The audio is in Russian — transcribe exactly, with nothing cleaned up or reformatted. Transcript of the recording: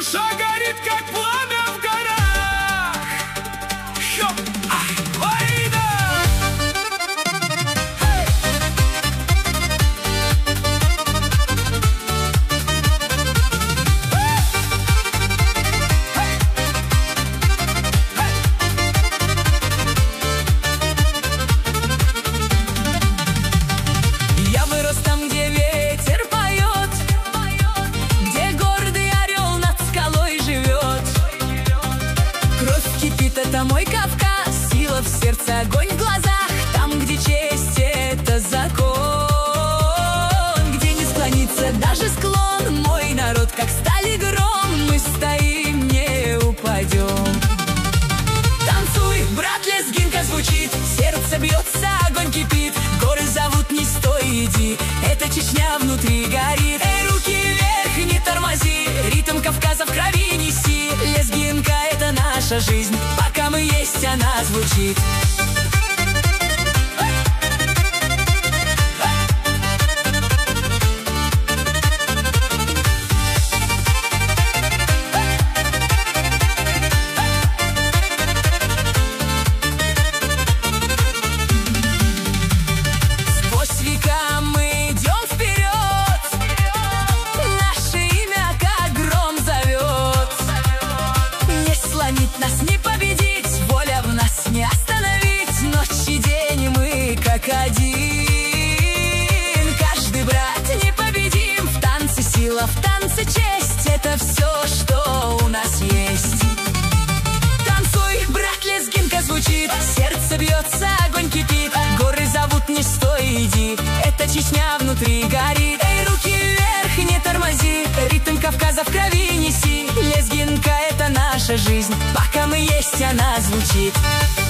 Душа горит, как пламя в горах. Хё, а, война! Я вырос там, где ветер поет, где гордый орел над скалой живет. Кровь кипит, это мой Кавказ, сила в сердце, огонь в глазах. Там, где честь — это закон, где не склонится даже склон. Мой народ, как сталь и гром, мы стоим, не упадем. Танцуй, брат, лезгинка звучит, сердце бьется, огонь кипит. Горы зовут, не стой, иди, это Чечня внутри горит. Эй, руки вверх, не тормози, ритм Кавказа в крови неси. Лезгинка — это наша жизнь, пока мы есть, она звучит. Сквозь века мы идем вперед, наше имя как гром зовет. Не сломить нас, не победить, воля в нас не остановить. Ночь и день мы как один, каждый брат непобедим. В танце сила, в танце честь, это все, что у нас есть. Танцуй, брат, лезгинка звучит, сердце бьется, огонь кипит. Горы зовут, не стой, иди, это Чечня внутри горит. Эй, руки вверх, не тормози, ритм Кавказа в крови неси. Лезгинка — это наша жизнь, пока мы есть, она звучит.